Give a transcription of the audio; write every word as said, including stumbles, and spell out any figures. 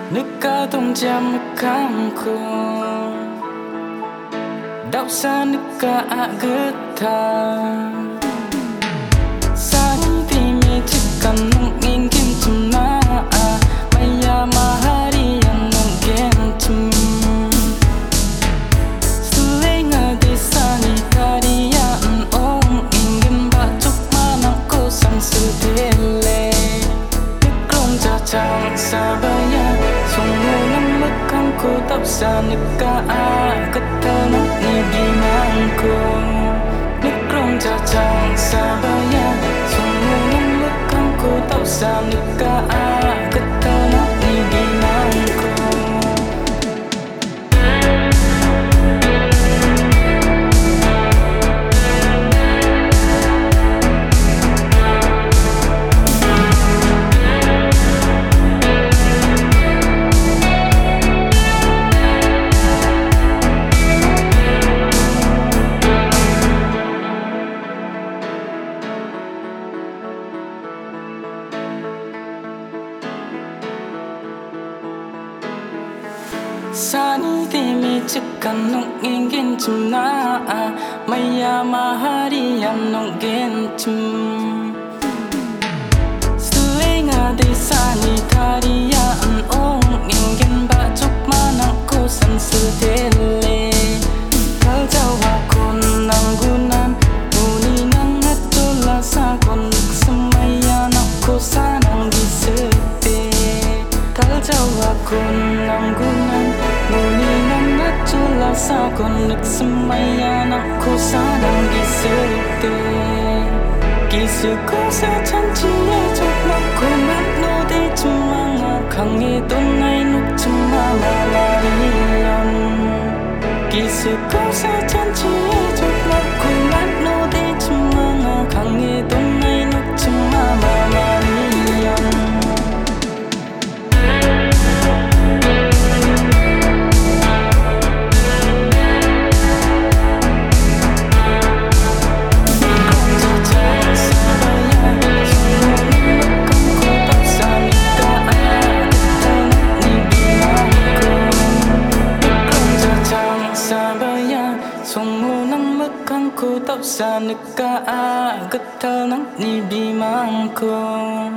Nika tong jam kamku Đau xa nika agata Sani timi chikan nung ingin tumna Maya mahari yang nunggen tum Selinga di sani tarian ong ingin batuk manako sang sudele Nikrong jajang sabaya Sungunan lekangku tak bisa nika agata nung ni mangku Nikrong jajang sabaya Sungunan lekangku tak bisa nika agata nung ni mangku Sani timi chikan nung ingin tumna Maya mahari yang nunggen tum Selinga di sani tarian ong ingin batuk manako san sudele Kal jawa kon nanggunan Uninan ngatula sa kon semaya nako sanang disete Kal jawa kon nanggunan Muninan natula sa konek semaya nakku sadang gisete Kisuko sa chanchiye chok nakku matno de chumanga Kange donai nuk chumama marian Kisuko sa chanchiye chok nakku matno de chumanga Kange donai nuk chumama marian Ku tak bisa nika agata nang ni bimangku